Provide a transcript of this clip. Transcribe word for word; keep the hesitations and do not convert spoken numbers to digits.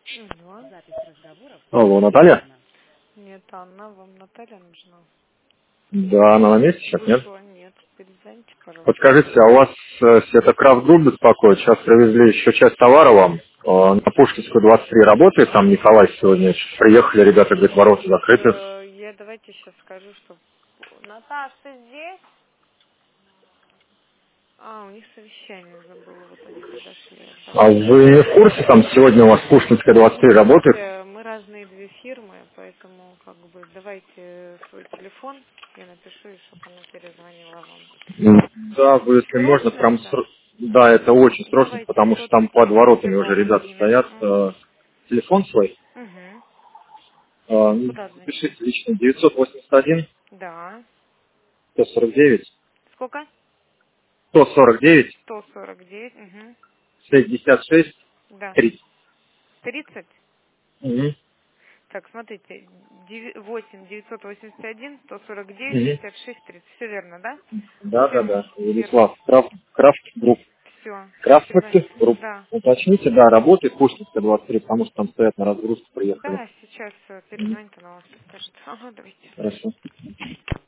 Алло. Алло, Наталья? Нет, Анна, вам Наталья нужна? Да, она на месте сейчас, нет? Ушла, нет. Перезвоните, пожалуйста. Подскажите, а у вас э, это Крафт Групп беспокоит? Сейчас привезли еще часть товара вам. Э, На Пушкинскую двадцать три работает, там Николай сегодня. Приехали, ребята, говорят, ворота закрыты. Э, Я давайте сейчас скажу, что... Наташ, ты здесь? А, у них совещание забыла, вот они подошли. Так, А вы не в курсе, там сегодня у вас Пушкинская двадцать три работает? слушайте, мы разные две фирмы, поэтому как бы давайте свой телефон, я напишу, и чтобы она перезвонила вам. М, Да, вы, если можно, Срочно прям... это? сро- Да, это очень срочно, Давайте потому что там сотовый под телефон воротами Сергея уже ребята стоят. Владимировича. Э, Телефон свой? Угу. Э, ну, Куда значит? Запишите лично. девятьсот восемьдесят один Да. сто сорок девять Сколько? сто сорок девять сто сорок девять. Угу. шестьдесят шесть Да. тридцать. тридцать. Мгм. Так, смотрите, восемь девятьсот восемьдесят один сто сорок девять Мгм. шестьдесят шесть тридцать. Все верно, да? Да, да, Фирма. да. Фирма. Владислав, Крафт, Крафт Групп. Все. Крафт Перезвоните. Групп. Да. Уточните, да, работает Пушкинская двадцать три, потому что там стоят на разгрузку, приехали. Да, сейчас э, Мгм. перезвонит, она вам все скажет. Ага, давайте. Хорошо.